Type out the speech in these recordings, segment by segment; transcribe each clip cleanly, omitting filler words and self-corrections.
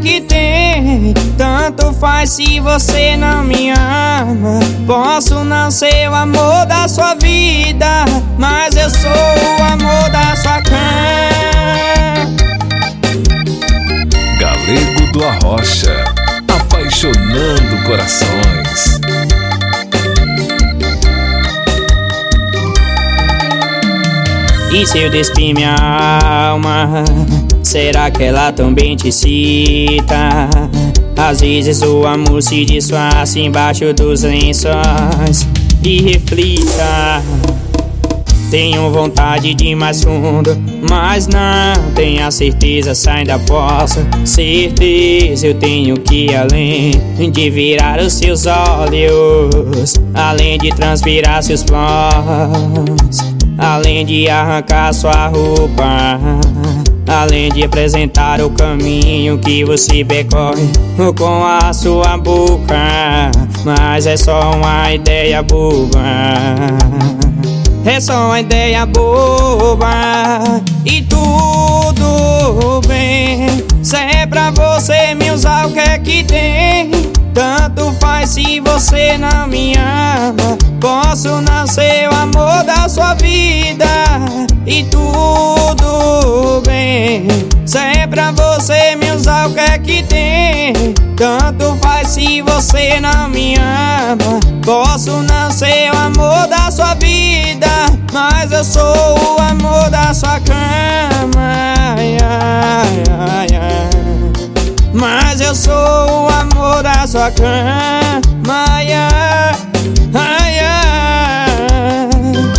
que tem. Tanto faz se você não me ama. Posso não ser o amor da sua vida, mas eu sou o amor da sua cama. Galego do Arrocha, apaixonando corações. E se eu despir minha alma, será que ela também te cita? Às vezes o amor se disfarça embaixo dos lençóis. E reflita: tenho vontade de ir mais fundo, mas não tenho a certeza se ainda posso. Certeza eu tenho que ir além de virar os seus olhos, além de transpirar seus planos, além de arrancar sua roupa, além de apresentar o caminho que você percorre com a sua boca. Mas é só uma ideia boba, é só uma ideia boba. E tudo bem, se é pra você me usar, o que é que tem? Tanto faz se você não me ama. Posso não ser o amor da sua vida, e tudo bem, se é pra você me usar, o que é que tem? Tanto faz se você não me ama. Posso não ser o amor da sua vida, mas eu sou o amor da sua cama. Ai, ai, ai, ai. Mas eu sou o amor da sua cama. Ai, ai, ai, ai.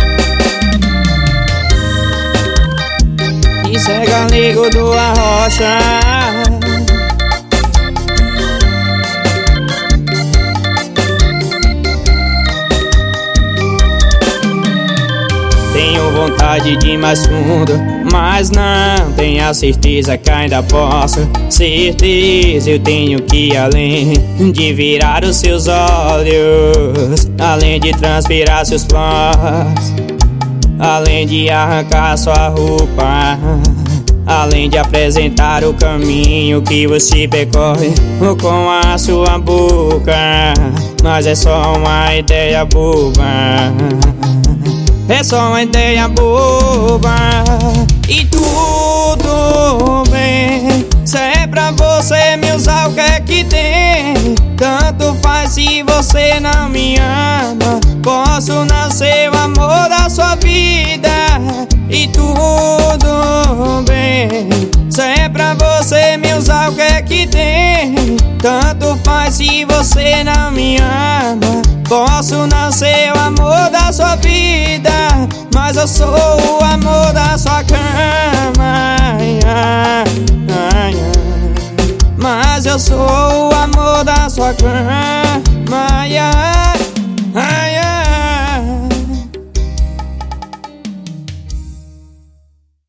Isso é Galego do Arrocha. Tenho vontade de ir mais fundo, mas não tenho a certeza que ainda posso. Certeza eu tenho que ir além de virar os seus olhos, além de transpirar seus planos, além de arrancar sua roupa, além de apresentar o caminho que você percorre com a sua boca. Mas é só uma ideia boba, é só uma ideia boba. E tudo bem, se é pra você me usar, o que é que tem? Tanto faz se você não me ama. Posso não ser o amor da sua vida, e tudo bem, se é pra você me usar, o que é que tem? Tanto faz se você não me ama. Posso não ser o amor da sua vida, mas eu sou o amor da sua cama. Ai, ai, ai, ai. Mas eu sou o amor da sua cama. Ai, ai.